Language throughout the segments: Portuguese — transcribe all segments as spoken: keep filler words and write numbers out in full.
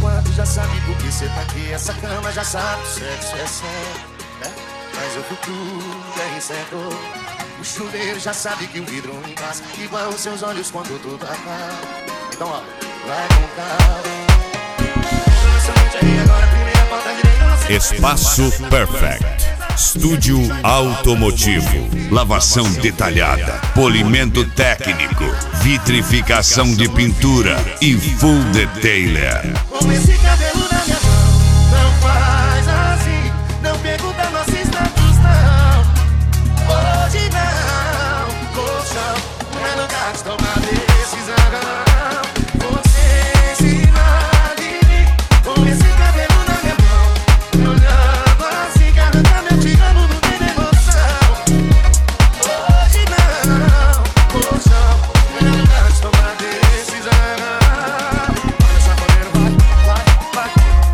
enquanto já sabe por que cê tá aqui. Essa cama já sabe, o sexo é sério, né? Mas o futuro é incerto. O chuveiro já sabe que o vidro não passa, igual os seus olhos quando tudo acaba. Então ó, vai com calma. Espaço Perfect. Estúdio automotivo. Lavação detalhada. Polimento técnico. Vitrificação de pintura e full detailer. Com esse cabelo na minha mão, não faz assim. Não pergunta nossos status, não. Hoje não, colchão, não é lugar de tomar decisão. Você se imagine com esse cabelo na minha mão, me olhando assim, garantando eu te amo, não tem emoção. Hoje não, colchão, não é lugar de tomar decisão. Olha só, poder, vai, vai, vai.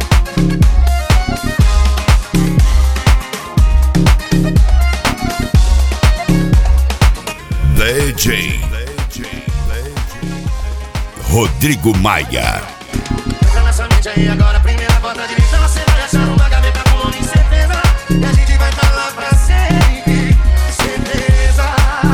D J Rodrigo Maia. Entra nessa mente aí agora, primeira porta direita, você vai achar uma gaveta com nome certeza. E a gente vai estar lá pra sempre, certeza.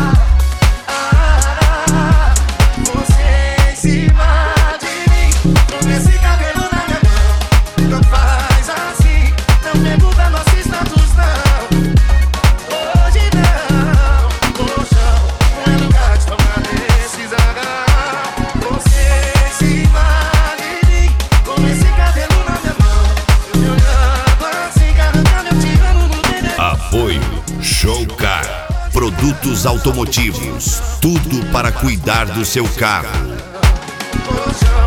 Ah, você em cima de mim, com esse cabelo na minha mão. Não faz assim, não pergunta nosso status, não. Hoje não, colchão, não é lugar de tomar decisão. Você em cima de mim, com esse cabelo na minha mão, me olhando assim, garantando eu te amo, não tem nem. Apoio Showcar. Produtos automotivos. Tudo para cuidar do seu carro. Colchão,